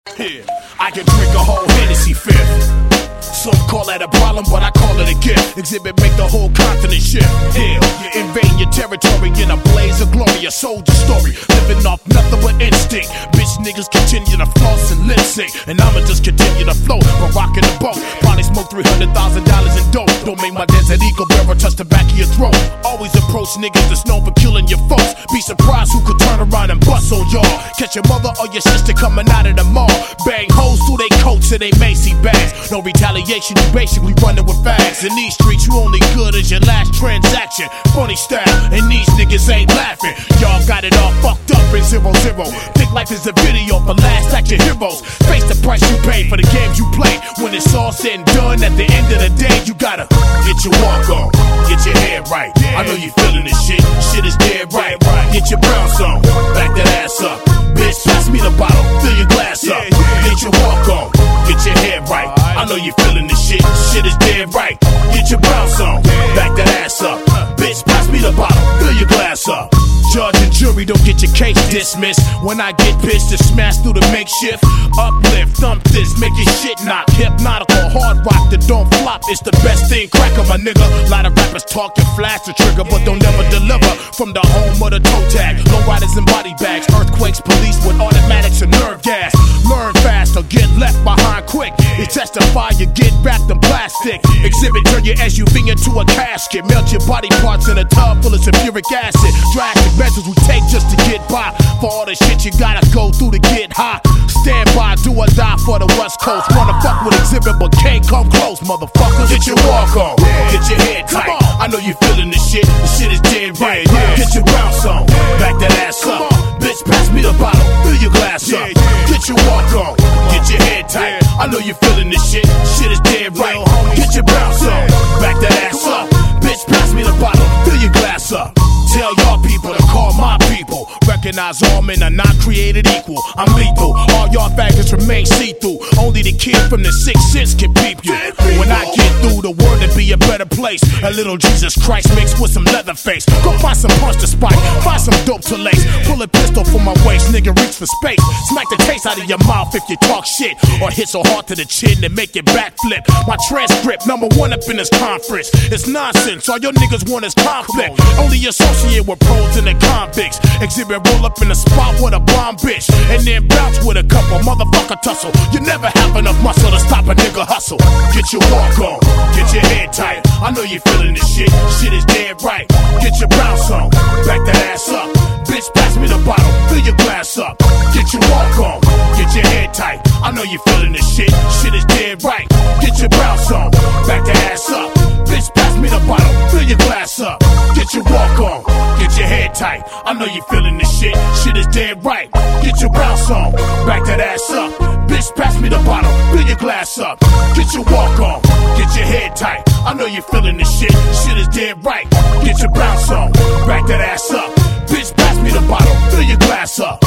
Yeah, I can drink a whole Hennessy fifth. Some call that a problem, but I call it a gift. Exhibit make the whole continent shift. Yeah, you invade your territory in a blaze of glory. A soldier story, living off nothing but instinct. Bitch niggas continue to floss and lip sync, and I'ma just continue to float, but rockin' the boat. Probably smoke $300,000 in dope. Don't make my Desert Eagle bearer touch the back of your throat. Always approach niggas that's known for killing your folks. Be surprised who could turn around and bust on y'all. Catch your mother or your sister coming out of the mall. Bang hoes through they coats and they Macy bags. No retaliation, you basically running with fags. In these streets, you only good as your last transaction. Funny style, and these niggas ain't laughing. Y'all got it all fucked up in 0-0. Think life is a video for last action heroes. Face the price you pay for the games you play. When it's all said and done, at the end of the day, you gotta get your walk on, get your head right. I know you feeling this shit, shit is dead right. Get your bounce on, back that ass up. Bitch, pass me the bottle, fill your glass up. Get your walk on, get your head right. I know you feeling this shit, shit is dead right. Get your bounce on, back that ass up. Bitch, pass me the bottle, fill your glass up. Judge and jury, don't get your case dismissed. When I get pissed, just smash through the makeshift. Uplift, thump this, make your shit knock. Hypnotical, hard rock that don't flop. It's the best thing, cracker, my nigga. Lot of rappers talk and flash the trigger, but don't never deliver. From the home of the toe tag, low riders and body bags. Earthquakes, police with automatics and nerve gas. Learn fast or get left behind quick. You testify, you get wrapped in plastic. Exhibit, turn your SUV into a casket. Melt your body parts in a tub full of sulfuric acid. Drastic measures we take just to get by. For all the shit you gotta go through to get high. Stand by, do or die for the West Coast. Wanna fuck with Exhibit but can't come close, motherfuckers. Get your walk on, get your head tight. I know you feeling this shit, the shit is dead right. Get your bounce on, back that ass up. Bitch, pass me the bottle, fill your glass up. Get your walk on, get your head tight. I know you feeling this shit, shit is dead right. Get your bounce on, back that ass up. Bitch, pass me the bottle, fill your glass up. Tell y'all people to call my people. Recognize all men are not created equal. I'm lethal, all y'all faggots remain see-through. Only the kid from the 6th sense can peep you. When I get through, the world will be a better place. A little Jesus Christ mixed with some leather face. Go find some punch to spike, find some dope to lace. Pull a pistol from my waist, nigga reach for space. Smack the taste out of your mouth if you talk shit. Or hit so hard to the chin and make it backflip. My transcript, #1 up in this conference. It's nonsense, all your niggas want is conflict. Only associate with pros and the convicts. Exhibit roll up in the spot with a bomb bitch, and then bounce with a couple motherfucker tussle. You never have enough muscle to stop a nigga hustle. Get your walk on, get your head tight. I know you feeling this shit, shit is dead right. Get your bounce on, back that ass up. Bitch, pass me the bottle, fill your glass up. Get your walk on, get your head tight. I know you feeling this shit, shit is dead right. Get your bounce on, back that ass up. Bitch, pass me the bottle, fill your glass up. Get your walk on, get your head tight. I know you feeling this shit, shit is dead right. Get your bounce on, back that ass up. Bitch, pass me the bottle, fill your glass up. Get your walk on, get your head tight. I know you feeling this shit, shit is dead right. Get your bounce on, back that ass up. Bitch, pass me the bottle, fill your glass up.